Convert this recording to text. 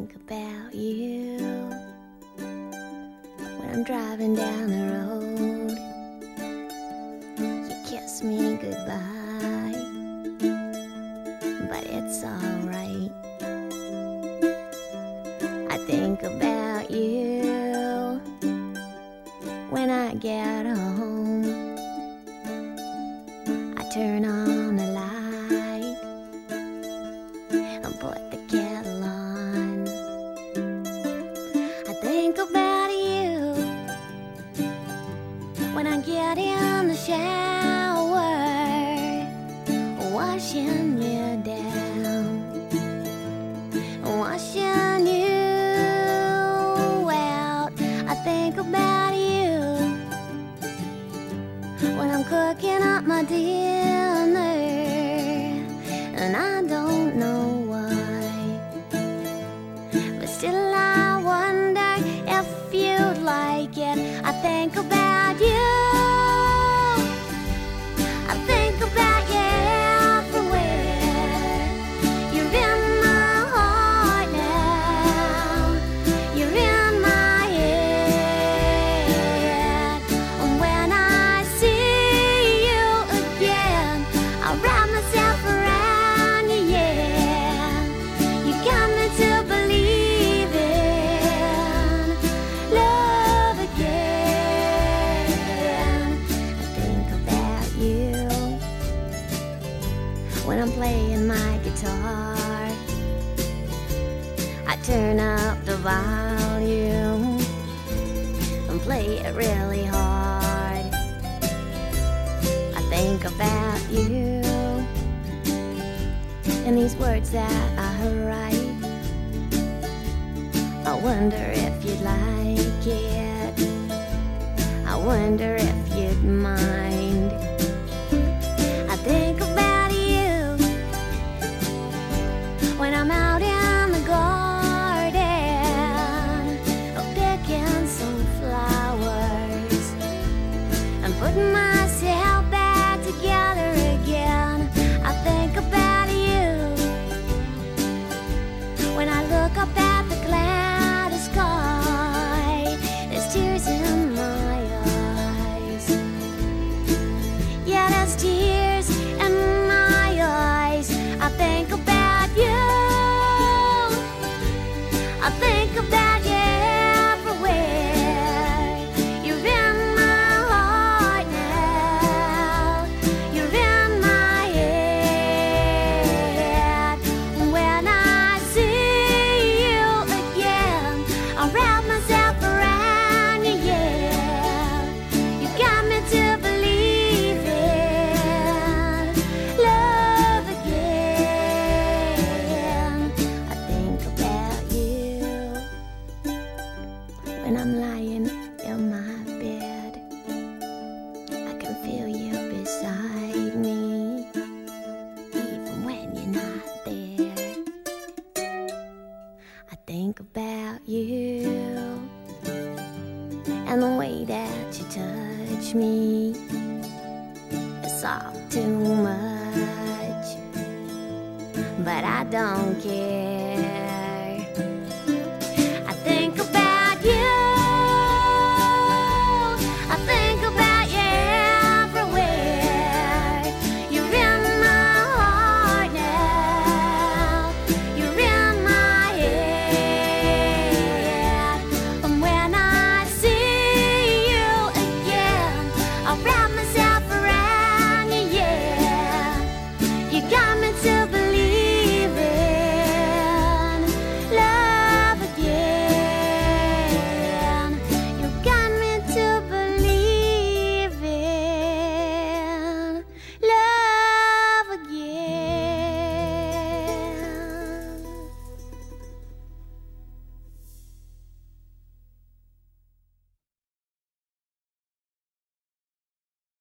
think about you when I'm driving down the road. You kiss me goodbye, but it's alright. I think about you when I get home. I turn on the light and put the kettle on. I think about you when I get in the shower, washing you down, washing you out. I think about you when I'm cooking up my dinner, and I don't know why, but still I wonder if you'd like it. I think about you, I think about you everywhere. You're in my heart now, you're in my head. And when I see you again, I wrap myself around you, yeah. You got me to believe in love again. I think about you when I'm playing my guitar. I turn up the volume and play it really hard. I think about you and these words that I write. I wonder if you'd like it, I wonder if you'd mind. I think about you when I'm out in the garden, picking some flowers and putting myself back together again. I think about you when I look up at the cloudy sky. There's tears in my eyes. Yeah, there's tears in my eyes. I think about you, I think about you everywhere. You're in my heart now, you're in my head. When I see you again, I wrap myself around you, yeah. You got me to believe in love again. I think about you when I'm lying in my bed. I can feel you beside me, even when you're not there. I think about you and the way that you touch me. It's all too much, but I don't care.